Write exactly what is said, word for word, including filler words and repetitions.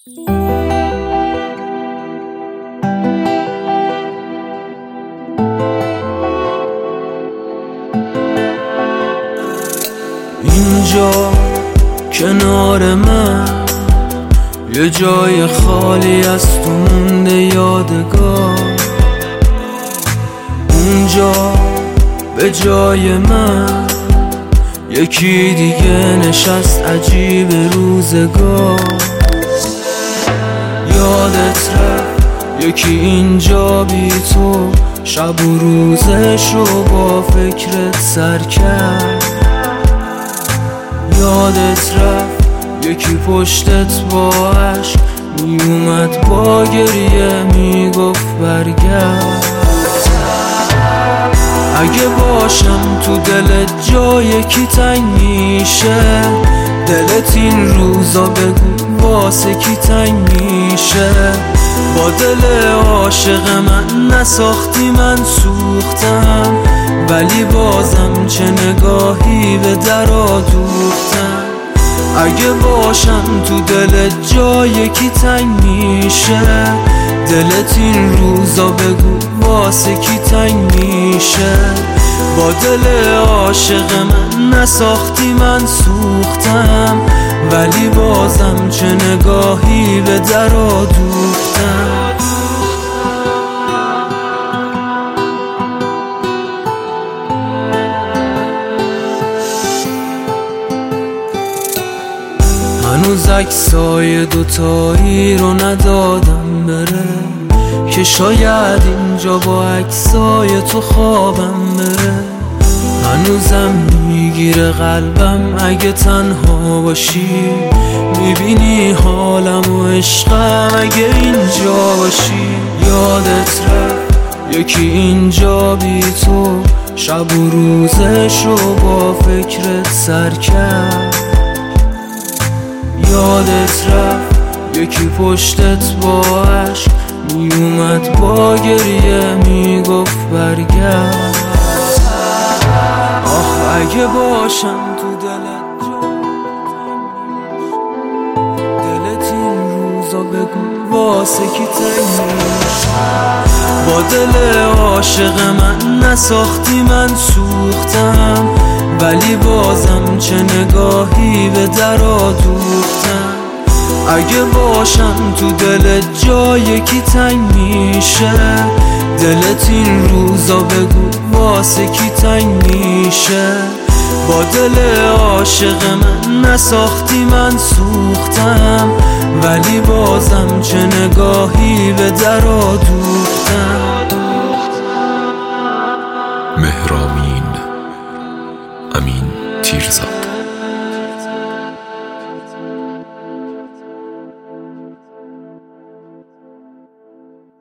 اینجا کنار من یه جای خالی از تو مونده یادگار، اونجا به جای من یکی دیگه نشست عجیب روزگار. یادت رفت یکی اینجا بی تو شب و روزشو با فکرت سر کرد. یادت رفت یکی پشتت با عشق می اومد با گریه می گفت برگرد. اگه باشم تو دلت جای کی تنگ میشه، دلت این روزا بگو واسه کی تنگ میشه. با دل عاشق من نساختی من سوختم، ولی بازم چه نگاهی به درا دوختم. اگه باشم تو دلت جای کی تنگ میشه، دلت این روزا بگو واسه کی تنگ میشه. با دل عاشق من نساختی من سوختم، ولی بازم چه نگاهی به درا دوختم. هنوز عکسای دوتایی رو ندادم بره، که شاید اینجا با عکسای تو خوابم بره. هنوزم میگیره قلبم اگه تنها باشی، میبینی حالم و عشقم اگه اینجا باشی. یادت رفت یکی اینجا بی تو شب و روزشو با فکرت سر کرد. یادت رفت یکی پشتت با عشق می اومد با گریه می گفت برگرد. آخ اگه باشم تو دلت دلت این روزا بگو واسه کی تنگ میشه. با دل عاشق من نساختی من سوختم، ولی بازم چه نگاهی به درا دوختم. اگه باشم تو دلت جای کی تنگ میشه، دلت این روزا بگو واسه کی تنگ میشه. با دل عاشق من نساختی من سوختم، ولی بازم چه نگاهی به درا دوختم. مهرامین امین تیرزاد.